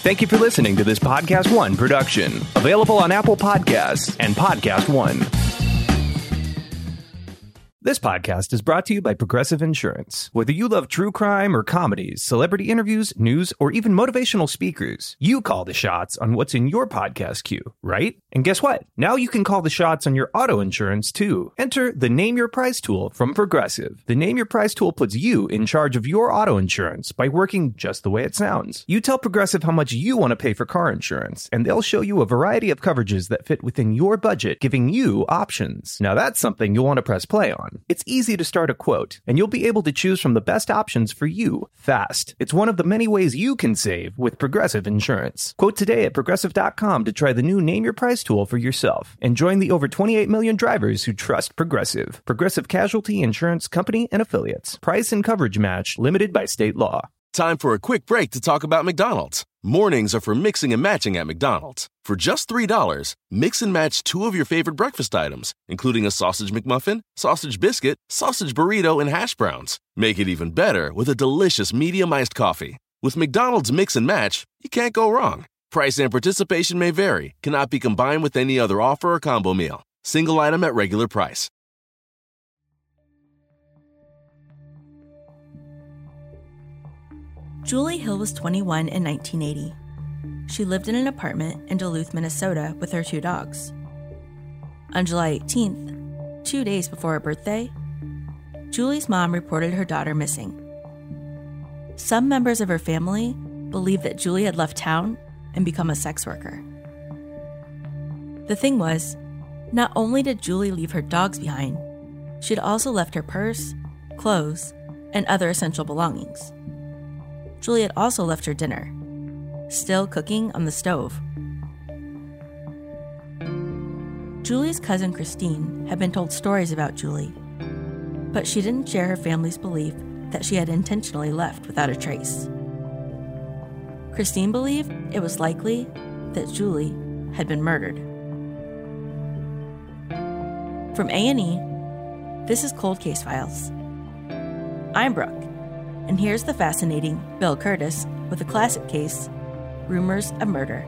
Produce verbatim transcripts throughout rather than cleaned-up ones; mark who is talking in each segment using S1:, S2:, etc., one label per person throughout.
S1: Thank you for listening to this Podcast One production, available on Apple Podcasts and Podcast One. This podcast is brought to you by Progressive Insurance. Whether you love true crime or comedies, celebrity interviews, news, or even motivational speakers, you call the shots on what's in your podcast queue, right? And guess what? Now you can call the shots on your auto insurance, too. Enter the Name Your Price tool from Progressive. The Name Your Price tool puts you in charge of your auto insurance by working just the way it sounds. You tell Progressive how much you want to pay for car insurance, and they'll show you a variety of coverages that fit within your budget, giving you options. Now that's something you'll want to press play on. It's easy to start a quote, and you'll be able to choose from the best options for you fast. It's one of the many ways you can save with Progressive Insurance. Quote today at Progressive dot com to try the new Name Your Price tool for yourself and join the over twenty-eight million drivers who trust Progressive. Progressive Casualty Insurance Company and Affiliates. Price and coverage match limited by state law.
S2: Time for a quick break to talk about McDonald's. Mornings are for mixing and matching at McDonald's. For just three dollars, mix and match two of your favorite breakfast items, including a sausage McMuffin, sausage biscuit, sausage burrito, and hash browns. Make it even better with a delicious medium iced coffee. With McDonald's Mix and Match, you can't go wrong. Price and participation may vary, cannot be combined with any other offer or combo meal. Single item at regular price.
S3: Julie Hill was twenty-one in nineteen eighty. She lived in an apartment in Duluth, Minnesota with her two dogs. On July eighteenth, two days before her birthday, Julie's mom reported her daughter missing. Some members of her family believed that Julie had left town and become a sex worker. The thing was, not only did Julie leave her dogs behind, she'd also left her purse, clothes, and other essential belongings. Julie had also left her dinner, still cooking on the stove. Julie's cousin Christine had been told stories about Julie, but she didn't share her family's belief that she had intentionally left without a trace. Christine believed it was likely that Julie had been murdered. From A and E, this is Cold Case Files. I'm Brooke. And here's the fascinating Bill Curtis with a classic case, Rumors of Murder.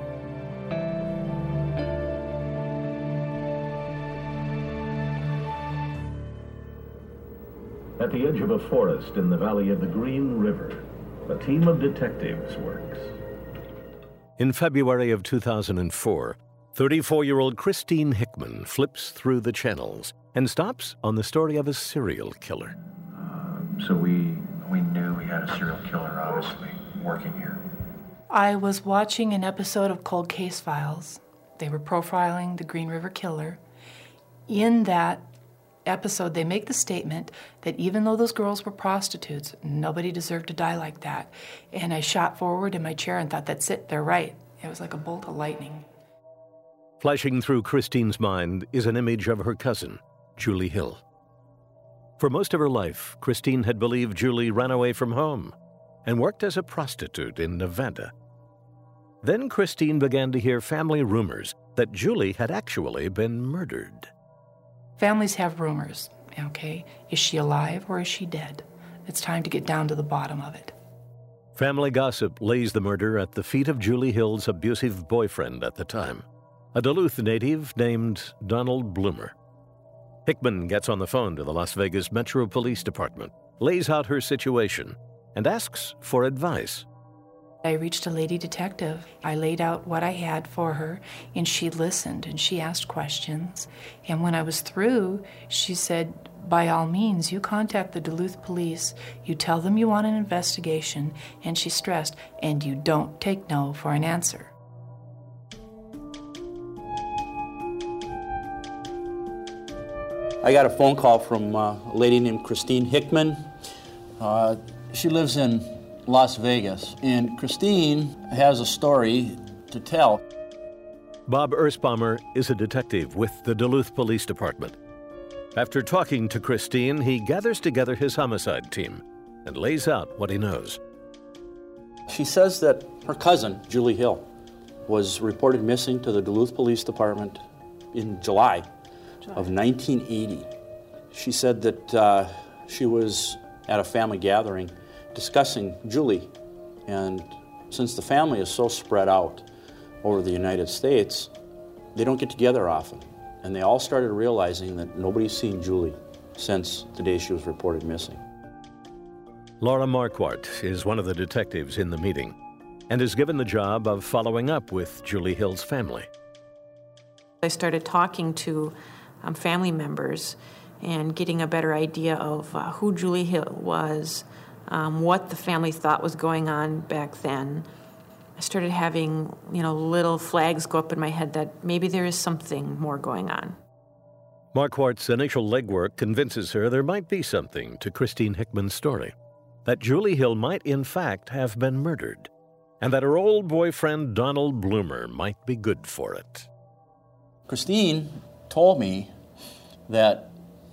S4: At the edge of a forest in the valley of the Green River, a team of detectives works.
S5: In February of two thousand four, thirty-four-year-old Christine Hickman flips through the channels and stops on the story of a serial killer.
S6: Uh, so we... We knew we had a serial killer, obviously, working here.
S7: I was watching an episode of Cold Case Files. They were profiling the Green River Killer. In that episode, they make the statement that even though those girls were prostitutes, nobody deserved to die like that. And I shot forward in my chair and thought, that's it, they're right. It was like a bolt of lightning.
S5: Flashing through Christine's mind is an image of her cousin, Julie Hill. For most of her life, Christine had believed Julie ran away from home and worked as a prostitute in Nevada. Then Christine began to hear family rumors that Julie had actually been murdered.
S7: Families have rumors, okay? Is she alive or is she dead? It's time to get down to the bottom of it.
S5: Family gossip lays the murder at the feet of Julie Hill's abusive boyfriend at the time, a Duluth native named Donald Bloomer. Hickman gets on the phone to the Las Vegas Metro Police Department, lays out her situation, and asks for advice.
S7: I reached a lady detective. I laid out what I had for her, and she listened, and she asked questions. And when I was through, she said, by all means, you contact the Duluth police, you tell them you want an investigation, and she stressed, and you don't take no for an answer.
S8: I got a phone call from uh, a lady named Christine Hickman. Uh, she lives in Las Vegas, and Christine has a story to tell.
S5: Bob Ersbaumer is a detective with the Duluth Police Department. After talking to Christine, he gathers together his homicide team and lays out what he knows.
S8: She says that her cousin, Julie Hill, was reported missing to the Duluth Police Department in July of nineteen eighty. She said that uh, she was at a family gathering discussing Julie and Since the family is so spread out over the United States, they don't get together often. And they all started realizing that nobody's seen Julie since the day she was reported missing.
S5: Laura Marquardt is one of the detectives in the meeting and is given the job of following up with Julie Hill's family.
S9: I started talking to um, family members and getting a better idea of uh, who Julie Hill was, um, what the family thought was going on back then. I started having, you know, little flags go up in my head that maybe there is something more going on.
S5: Marquardt's initial legwork convinces her there might be something to Christine Hickman's story, that Julie Hill might in fact have been murdered, and that her old boyfriend Donald Bloomer might be good for it.
S8: Christine told me that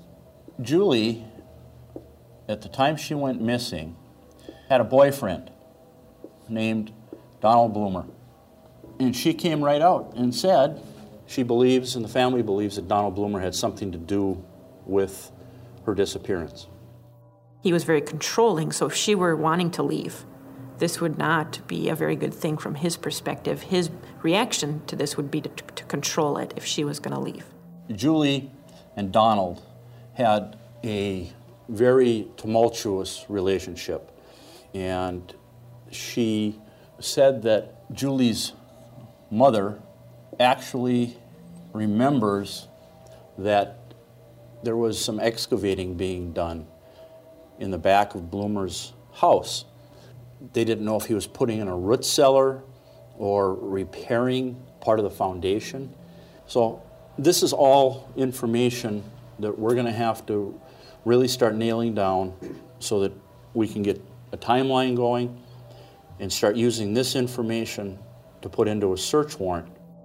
S8: Julie, at the time she went missing, had a boyfriend named Donald Bloomer. And she came right out and said she believes, and the family believes, that Donald Bloomer had something to do with her disappearance.
S9: He was very controlling, so if she were wanting to leave, this would not be a very good thing from his perspective. His reaction to this would be to, to control it if she was going to leave.
S8: Julie and Donald had a very tumultuous relationship, and she said that Julie's mother actually remembers that there was some excavating being done in the back of Bloomer's house. They didn't know if he was putting in a root cellar or repairing part of the foundation. So this is all information that we're going to have to really start nailing down so that we can get a timeline going and start using this information to put into a search warrant.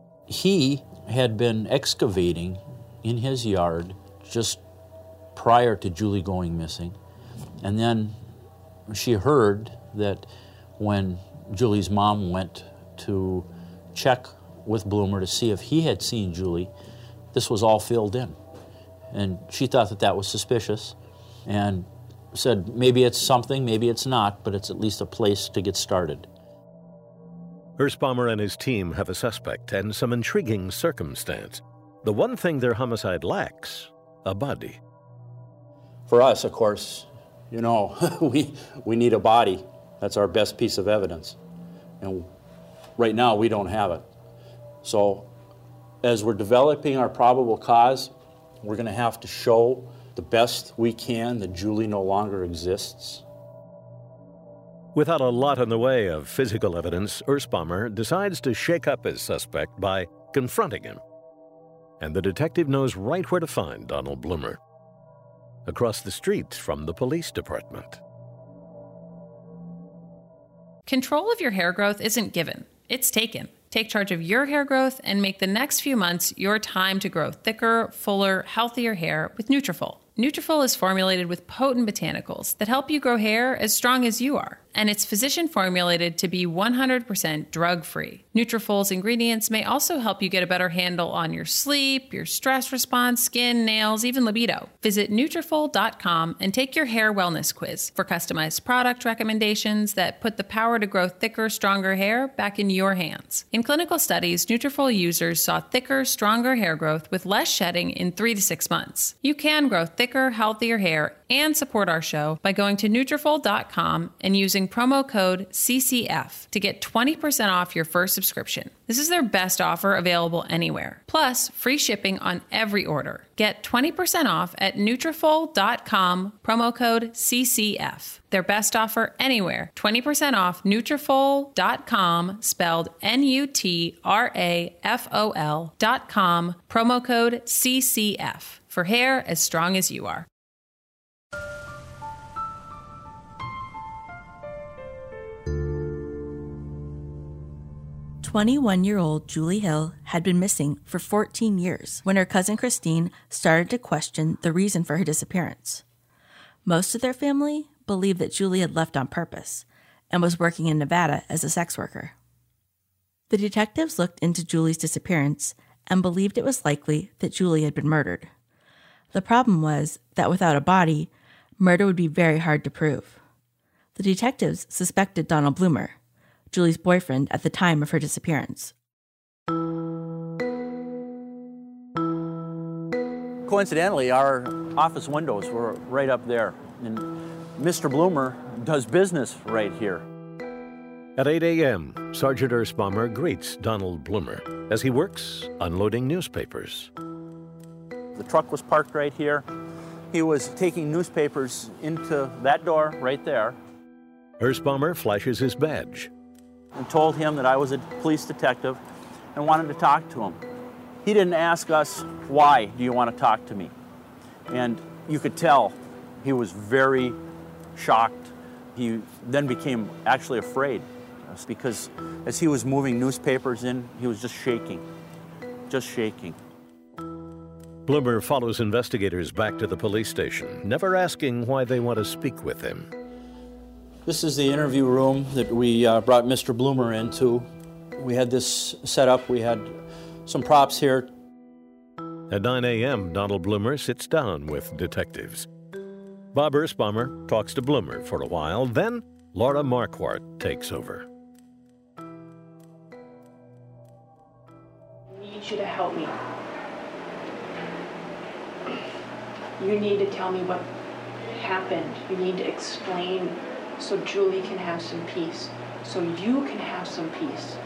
S8: He had been excavating in his yard just prior to Julie going missing. And then she heard that when Julie's mom went to check with Bloomer to see if he had seen Julie, this was all filled in. And she thought that that was suspicious and said maybe it's something, maybe it's not, but it's at least a place to get started.
S5: Erspamer and his team have a suspect and some intriguing circumstance. The one thing their homicide lacks, a body.
S8: For us, of course, you know, we, we need a body. That's our best piece of evidence. And right now, we don't have it. So as we're developing our probable cause, we're going to have to show the best we can that Julie no longer exists.
S5: Without a lot in the way of physical evidence, Erspamer decides to shake up his suspect by confronting him. And the detective knows right where to find Donald Bloomer. Across the street from the police department.
S10: Control of your hair growth isn't given, it's taken. Take charge of your hair growth and make the next few months your time to grow thicker, fuller, healthier hair with Nutrafol. Nutrafol is formulated with potent botanicals that help you grow hair as strong as you are, and it's physician formulated to be one hundred percent drug-free. Nutrafol's ingredients may also help you get a better handle on your sleep, your stress response, skin, nails, even libido. Visit Nutrafol dot com and take your hair wellness quiz for customized product recommendations that put the power to grow thicker, stronger hair back in your hands. In clinical studies, Nutrafol users saw thicker, stronger hair growth with less shedding in three to six months. You can grow thicker, healthier hair and support our show by going to Nutrafol dot com and using promo code C C F to get twenty percent off your first subscription. This is their best offer available anywhere. Plus, free shipping on every order. Get twenty percent off at Nutrafol dot com, promo code C C F. Their best offer anywhere. twenty percent off Nutrafol dot com, spelled N U T R A F O L dot com, promo code C C F. For hair as strong as you are.
S3: twenty-one-year-old Julie Hill had been missing for fourteen years when her cousin Christine started to question the reason for her disappearance. Most of their family believed that Julie had left on purpose and was working in Nevada as a sex worker. The detectives looked into Julie's disappearance and believed it was likely that Julie had been murdered. The problem was that without a body, murder would be very hard to prove. The detectives suspected Donald Bloomer. Julie's boyfriend at the time of her disappearance.
S8: Coincidentally, our office windows were right up there, and Mister Bloomer does business right here.
S5: At eight a.m., Sergeant Ersbaumer greets Donald Bloomer as he works unloading newspapers.
S8: The truck was parked right here. He was taking newspapers into that door right there.
S5: Ersbaumer flashes his badge
S8: and told him that I was a police detective and wanted to talk to him. He didn't ask us, why do you want to talk to me? And you could tell he was very shocked. He then became actually afraid because as he was moving newspapers in, he was just shaking, just shaking.
S5: Bloomer follows investigators back to the police station, never asking why they want to speak with him.
S8: This is the interview room that we uh, brought Mister Bloomer into. We had this set up. We had some props here.
S5: At nine a.m., Donald Bloomer sits down with detectives. Bob Ersbaumer talks to Bloomer for a while, then Laura Marquardt takes over.
S11: I need you to help me. You need to tell me what happened. You need to explain so Julie can have some peace, so you can have some peace.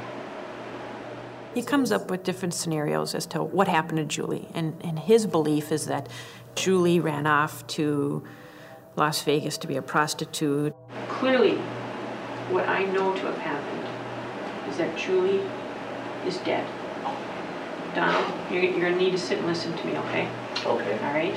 S9: He comes up with different scenarios as to what happened to Julie, and, and his belief is that Julie ran off to Las Vegas to be a prostitute.
S11: Clearly, what I know to have happened is that Julie is dead. Donald, you're, you're gonna need to sit and listen to me, okay?
S12: Okay.
S11: All right?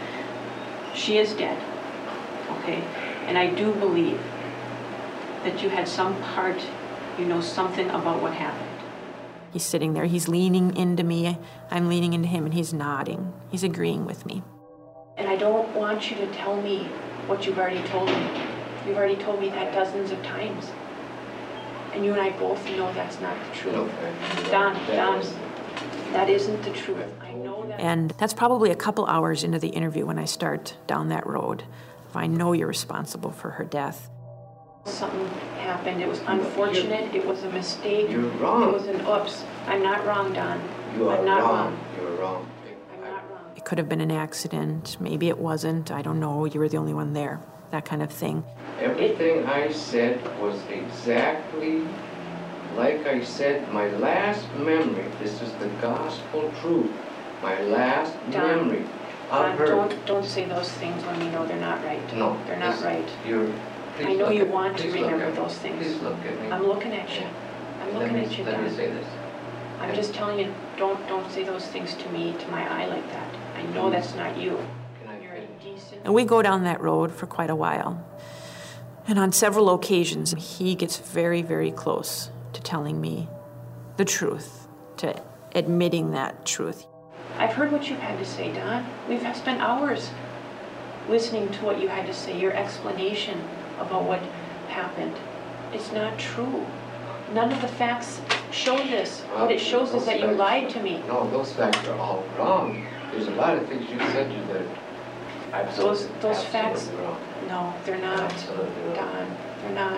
S11: She is dead, okay? And I do believe that you had some part, you know something about what happened.
S9: He's sitting there, he's leaning into me, I'm leaning into him, and he's nodding. He's agreeing with me.
S11: And I don't want you to tell me what you've already told me. You've already told me that dozens of times. And you and I both know that's not the truth. Okay. Don, Don, that isn't the truth. I know that.
S9: And that's probably a couple hours into the interview when I start down that road. If I know you're responsible for her death.
S11: Something happened. It was unfortunate. It was a mistake.
S12: You're wrong.
S11: It was an oops. I'm not wrong, Don.
S12: You are
S11: I'm not
S12: wrong.
S11: wrong.
S12: You're wrong.
S11: I'm not wrong.
S9: It could have been an accident. Maybe it wasn't. I don't know. You were the only one there. That kind of thing.
S12: Everything I said was exactly like I said. My last memory. This is the gospel truth. My last
S11: Don,
S12: memory.
S11: Don, don't don't say those things when we know they're not right.
S12: No,
S11: they're not
S12: this,
S11: right.
S12: You're.
S11: I know you
S12: at,
S11: want to remember
S12: those
S11: things.
S12: Please look at me.
S11: I'm looking at you. I'm looking
S12: let
S11: at
S12: me,
S11: you,
S12: Let
S11: Don.
S12: me say this.
S11: I'm
S12: and
S11: just telling you, don't don't say those things to me, to my eye like that. I know that's not you. You're a decent.
S9: And we go down that road for quite a while. And on several occasions, he gets very, very close to telling me the truth, to admitting that truth.
S11: I've heard what you've had to say, Don. We've spent hours listening to what you had to say, your explanation about what happened. It's not true. None of the facts show this.
S12: Well,
S11: what it shows is that you
S12: facts,
S11: lied to me.
S12: No, those facts are all wrong. There's a lot of things you said you that are
S11: Those those
S12: absolutely
S11: facts,
S12: wrong.
S11: no, they're not,
S12: Absolutely wrong.
S11: Don. They're not.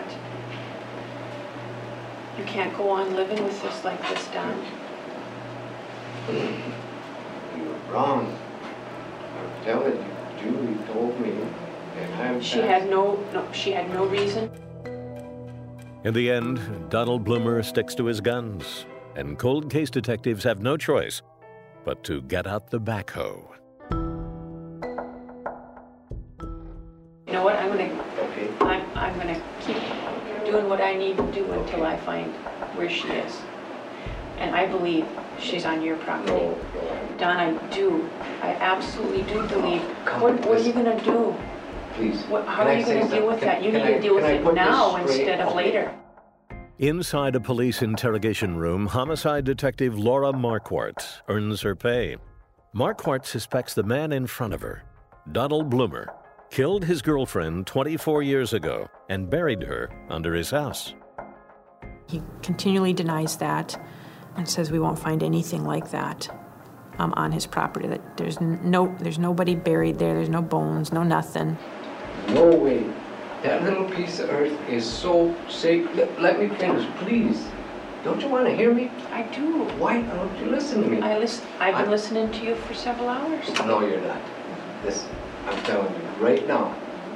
S11: You can't go on living with this like this, Don.
S12: You're wrong. I'm telling you, Julie told me, and I'm.
S11: She had no, no, she had no reason.
S5: In the end, Donald Bloomer sticks to his guns, and cold case detectives have no choice but to get out the backhoe.
S11: You know what? I'm gonna.
S12: Okay.
S11: I'm I'm gonna keep doing what I need to do until I find where she is. And I believe she's on your property.
S12: No, no.
S11: Don, I do. I absolutely do believe. What, what are you gonna do?
S12: Please.
S11: What, how
S12: Can
S11: are
S12: I
S11: you
S12: say
S11: gonna deal
S12: something?
S11: with that? You
S12: Can
S11: need
S12: I-
S11: to deal with
S12: can I
S11: it
S12: put
S11: now
S12: this straight?
S11: instead of
S12: Okay.
S11: later.
S5: Inside a police interrogation room, homicide detective Laura Marquardt earns her pay. Marquardt suspects the man in front of her, Donald Bloomer, killed his girlfriend twenty-four years ago and buried her under his house.
S9: He continually denies that and says we won't find anything like that um, on his property. That there's no, there's nobody buried there. There's no bones, no nothing.
S12: No way That little piece of earth is so sacred. Let, let me finish, please. Don't you want to hear me?
S11: I do.
S12: Why don't you listen to me?
S11: I listen. I've been
S12: I,
S11: listening to you for several hours.
S12: No, you're not. Listen, I'm telling you right now.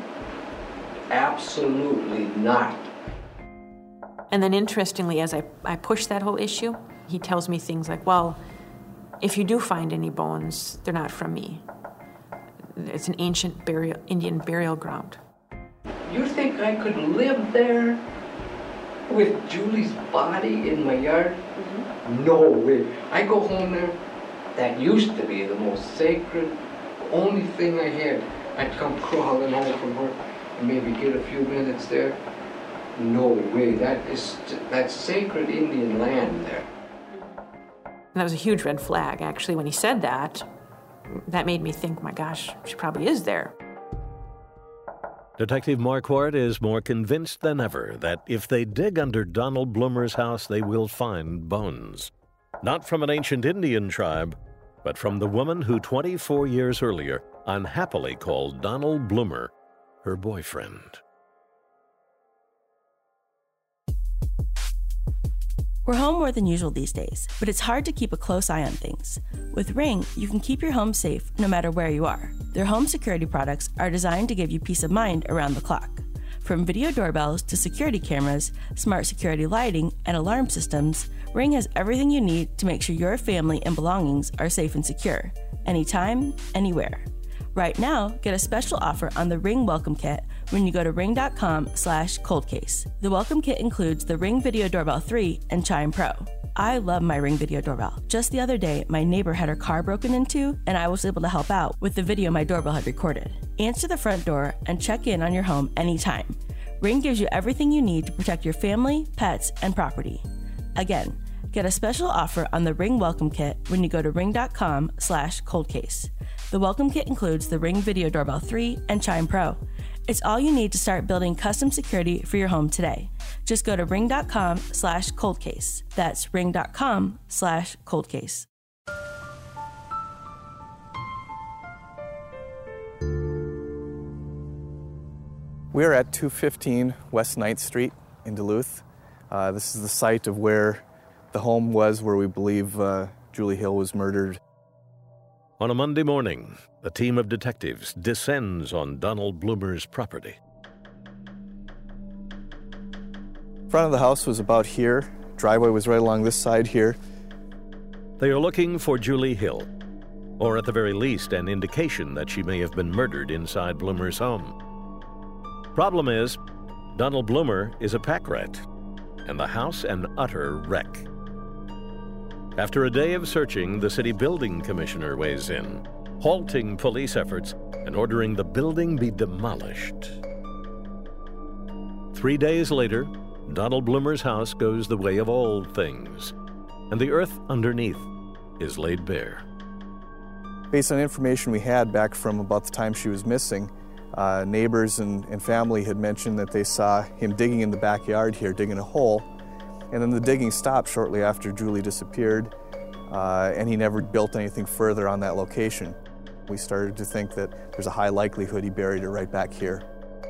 S12: Absolutely not.
S9: And then interestingly, as I, I push that whole issue, he tells me things like, well, if you do find any bones, they're not from me. It's an ancient burial, Indian burial ground.
S12: You think I could live there with Julie's body in my yard? Mm-hmm. No way. I go home there. That used to be the most sacred, only thing I had. I'd come crawling home from work and maybe get a few minutes there. No way. That is that's sacred Indian land there.
S9: And that was a huge red flag, actually, when he said that. That made me think, my gosh, she probably is there.
S5: Detective Marquardt is more convinced than ever that if they dig under Donald Bloomer's house, they will find bones. Not from an ancient Indian tribe, but from the woman who twenty-four years earlier unhappily called Donald Bloomer her boyfriend.
S3: We're home more than usual these days, but it's hard to keep a close eye on things. With Ring, you can keep your home safe no matter where you are. Their home security products are designed to give you peace of mind around the clock. From video doorbells to security cameras, smart security lighting, and alarm systems, Ring has everything you need to make sure your family and belongings are safe and secure, anytime, anywhere. Right now, get a special offer on the Ring Welcome Kit when you go to ring.com slash coldcase. The Welcome Kit includes the Ring Video Doorbell three and Chime Pro. I love my Ring Video Doorbell. Just the other day, my neighbor had her car broken into, and I was able to help out with the video my doorbell had recorded. Answer the front door and check in on your home anytime. Ring gives you everything you need to protect your family, pets, and property. Again, get a special offer on the Ring Welcome Kit when you go to ring.com slash coldcase. The Welcome Kit includes the Ring Video Doorbell three and Chime Pro. It's all you need to start building custom security for your home today. Just go to ring.com slash coldcase. That's ring.com slash coldcase.
S13: We're at two fifteen West ninth Street in Duluth. Uh, this is the site of where the home was where we believe uh, Julie Hill was murdered.
S5: On a Monday morning, a team of detectives descends on Donald Bloomer's property.
S13: Front of the house was about here. Driveway was right along this side here.
S5: They are looking for Julie Hill, or at the very least, an indication that she may have been murdered inside Bloomer's home. Problem is, Donald Bloomer is a pack rat, and the house an utter wreck. After a day of searching, the city building commissioner weighs in, halting police efforts and ordering the building be demolished. Three days later, Donald Bloomer's house goes the way of old things, and the earth underneath is laid bare.
S13: Based on information we had back from about the time she was missing, uh, neighbors and, and family had mentioned that they saw him digging in the backyard here, digging a hole, and then the digging stopped shortly after Julie disappeared, uh, and he never built anything further on that location. We started to think that there's a high likelihood he buried her right back here.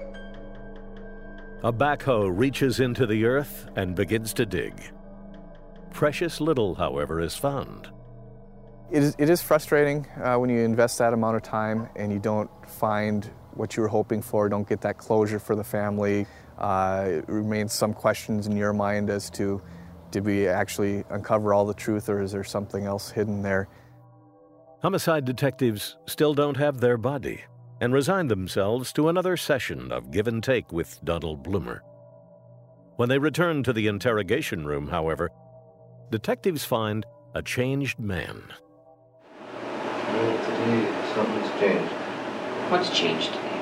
S5: A backhoe reaches into the earth and begins to dig. Precious little, however, is found.
S13: It is, it is frustrating uh, when you invest that amount of time and you don't find what you were hoping for, don't get that closure for the family. Uh, it remains some questions in your mind as to, did we actually uncover all the truth, or is there something else hidden there?
S5: Homicide detectives still don't have their body and resign themselves to another session of give and take with Donald Bloomer. When they return to the interrogation room, however, detectives find a changed man.
S12: Well, today something's changed.
S11: What's changed today?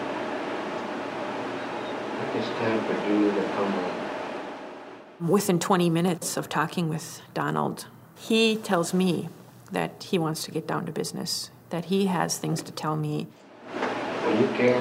S12: I think it's time for Julie to come home.
S9: Within twenty minutes of talking with Donald, he tells me that he wants to get down to business, that he has things to tell me.
S12: When you came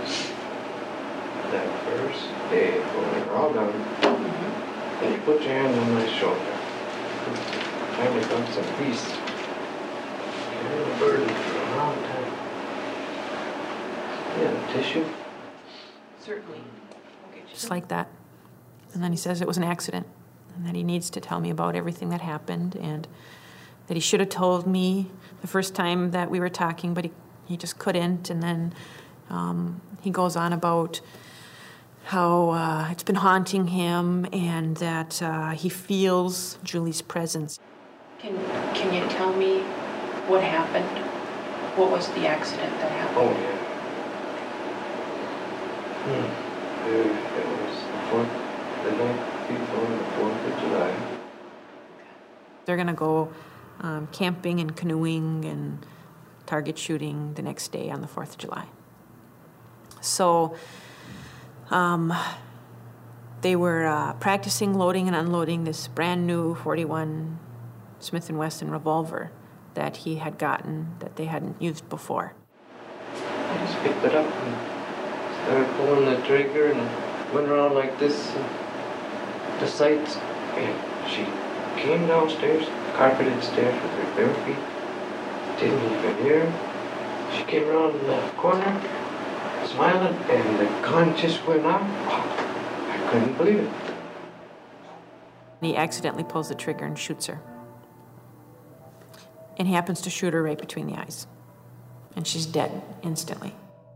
S12: that first day when we were all done, mm-hmm. and you put your hand on my shoulder, finally got some peace. Carrying a burden for a long time. Yeah, tissue.
S11: Certainly.
S9: Just like that. And then he says it was an accident and that he needs to tell me about everything that happened and that he should have told me the first time that we were talking, but he, he just couldn't. And then um, he goes on about how uh, it's been haunting him and that uh, he feels Julie's presence.
S11: Can, can you tell me what happened? What was the accident that happened?
S12: Oh, yeah. Hmm. It, it was the fourth, the night before the fourth of July.
S9: They're going to go um, camping and canoeing and target shooting the next day on the fourth of July. So um, they were uh, practicing loading and unloading this brand new forty-one Smith and Wesson revolver that he had gotten that they hadn't used before.
S12: I just picked it up and started pulling the trigger and went around like this uh, the sights, and she came downstairs, carpeted stairs with her bare feet. Didn't even hear her. She came around the corner, smiling, and the gun just went off. Oh, I couldn't believe it.
S9: He accidentally pulls the trigger and shoots her. And he happens to shoot her right between the eyes. And she's dead instantly.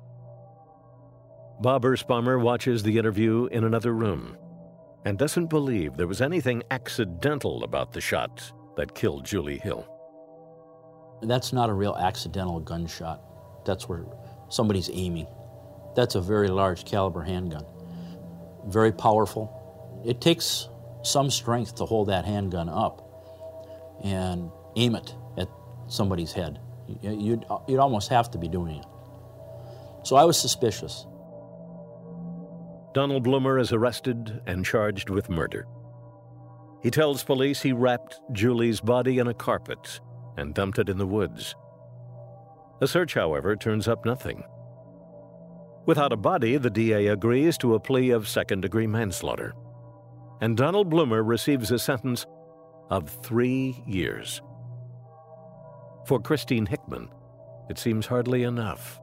S5: Bob Ersbaumer watches the interview in another room and doesn't believe there was anything accidental about the shot that killed Julie Hill.
S8: That's not a real accidental gunshot. That's where somebody's aiming. That's a very large caliber handgun. Very powerful. It takes some strength to hold that handgun up and aim it at somebody's head. You'd, you'd almost have to be doing it. So I was suspicious.
S5: Donald Bloomer is arrested and charged with murder. He tells police he wrapped Julie's body in a carpet and dumped it in the woods. A search, however, turns up nothing. Without a body, the D A agrees to a plea of second-degree manslaughter. And Donald Bloomer receives a sentence of three years. For Christine Hickman, it seems hardly enough.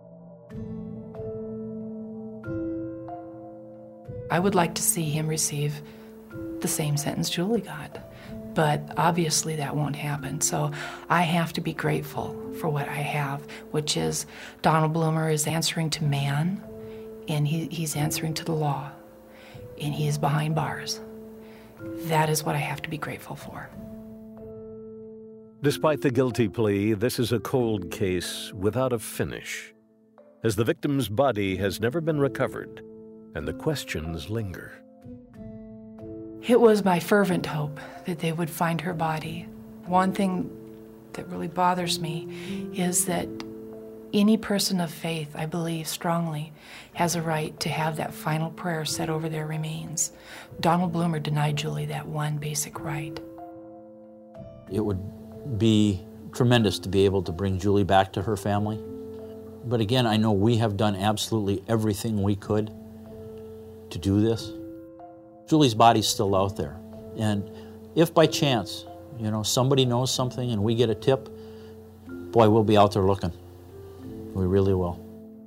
S7: I would like to see him receive the same sentence Julie got, but obviously that won't happen. So I have to be grateful for what I have, which is Donald Bloomer is answering to man, and he, he's answering to the law, and he is behind bars. That is what I have to be grateful for.
S5: Despite the guilty plea, this is a cold case without a finish, as the victim's body has never been recovered and the questions linger.
S7: It was my fervent hope that they would find her body. One thing that really bothers me is that any person of faith, I believe strongly, has a right to have that final prayer said over their remains. Donald Bloomer denied Julie that one basic right.
S8: It would be tremendous to be able to bring Julie back to her family. But again, I know we have done absolutely everything we could to do this. Julie's body's still out there. And if by chance, you know, somebody knows something and we get a tip, boy, we'll be out there looking. We really will.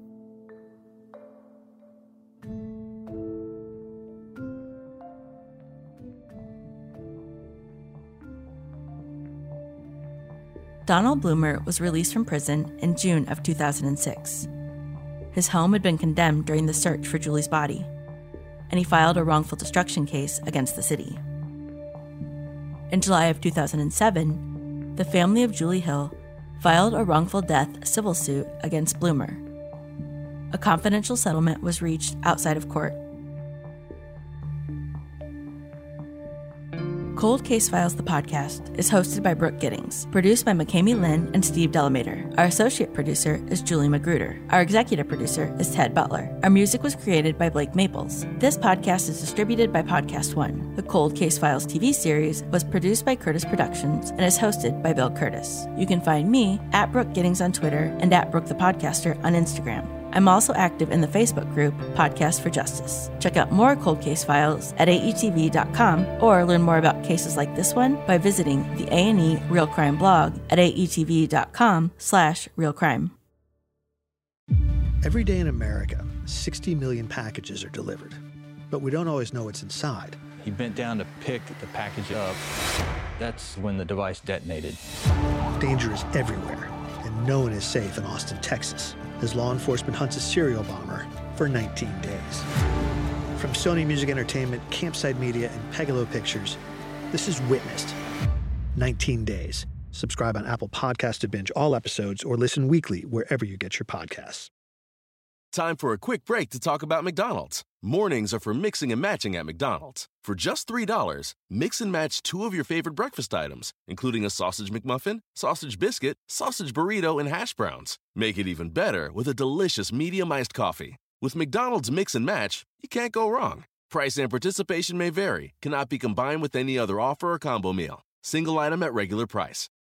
S3: Donald Bloomer was released from prison in June of two thousand six. His home had been condemned during the search for Julie's body, and he filed a wrongful destruction case against the city. In July of two thousand seven, the family of Julie Hill filed a wrongful death civil suit against Bloomer. A confidential settlement was reached outside of court. Cold Case Files, the podcast, is hosted by Brooke Giddings, produced by McKamey Lynn and Steve Delamater. Our associate producer is Julie Magruder. Our executive producer is Ted Butler. Our music was created by Blake Maples. This podcast is distributed by Podcast One. The Cold Case Files T V series was produced by Curtis Productions and is hosted by Bill Curtis. You can find me at Brooke Giddings on Twitter and at Brooke the Podcaster on Instagram. I'm also active in the Facebook group Podcast for Justice. Check out more Cold Case Files at A E T V dot com or learn more about cases like this one by visiting the A and E Real Crime blog at A E T V dot com slash real crime.
S14: Every day in America, sixty million packages are delivered. But we don't always know what's inside.
S15: He bent down to pick the package up. That's when the device detonated.
S14: Danger is everywhere, and no one is safe in Austin, Texas, as law enforcement hunts a serial bomber for nineteen days. From Sony Music Entertainment, Campside Media, and Pegalo Pictures, this is Witnessed. nineteen days. Subscribe on Apple Podcasts to binge all episodes or listen weekly wherever you get your podcasts.
S2: Time for a quick break to talk about McDonald's. Mornings are for mixing and matching at McDonald's. For just three dollars, mix and match two of your favorite breakfast items, including a sausage McMuffin, sausage biscuit, sausage burrito, and hash browns. Make it even better with a delicious medium iced coffee. With McDonald's Mix and Match, you can't go wrong. Price and participation may vary, cannot be combined with any other offer or combo meal. Single item at regular price.